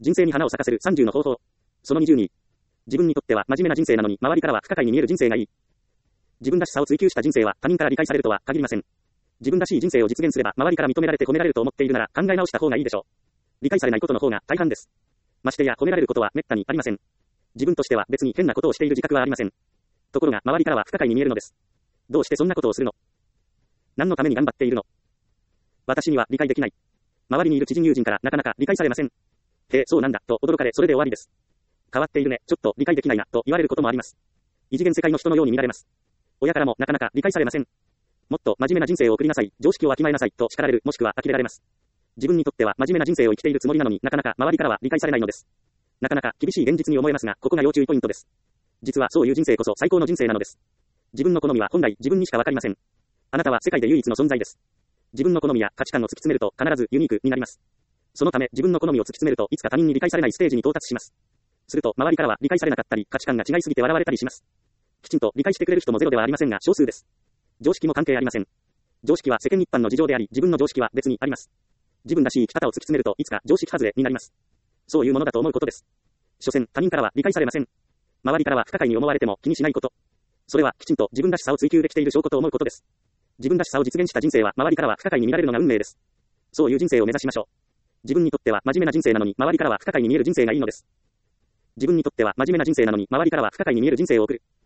人生に花を咲かせる30の方法。その22。自分にとっては真面目な人生なのに、周りからは不可解に見える人生がいい。自分らしさを追求した人生は他人から理解されるとは限りません。自分らしい人生を実現すれば周りから認められて褒められると思っているなら考え直した方がいいでしょう。理解されないことの方が大半です。ましてや褒められることは滅多にありません。自分としては別に変なことをしている自覚はありません。ところが周りからは不可解に見えるのです。どうしてそんなことをするの？何のために頑張っているの？私には理解できない。周りにいる知人友人からなかなか理解されません。へえ、そうなんだ、と驚かれそれで終わりです。変わっているね、ちょっと理解できないな、と言われることもあります。異次元世界の人のように見られます。親からもなかなか理解されません。もっと真面目な人生を送りなさい、常識をわきまえなさい、と叱られる、もしくは呆れられます。自分にとっては真面目な人生を生きているつもりなのになかなか周りからは理解されないのです。なかなか厳しい現実に思えますが、ここが要注意ポイントです。実はそういう人生こそ最高の人生なのです。自分の好みは本来自分にしかわかりません。あなたは世界で唯一の存在です。自分の好みや価値観を突き詰めると必ずユニークになります。そのため自分の好みを突き詰めるといつか他人に理解されないステージに到達します。すると周りからは理解されなかったり価値観が違いすぎて笑われたりします。きちんと理解してくれる人もゼロではありませんが少数です。常識も関係ありません。常識は世間一般の事情であり、自分の常識は別にあります。自分らしい生き方を突き詰めるといつか常識外れになります。そういうものだと思うことです。所詮他人からは理解されません。周りからは不可解に思われても気にしないこと。それはきちんと自分らしさを追求できている証拠と思うことです。自分らしさを実現した人生は周りからは不可解に見られるのが運命です。そういう人生を目指しましょう。自分にとっては真面目な人生なのに周りからは不可解に見える人生がいいのです。自分にとっては真面目な人生なのに周りからは不可解に見える人生を送る。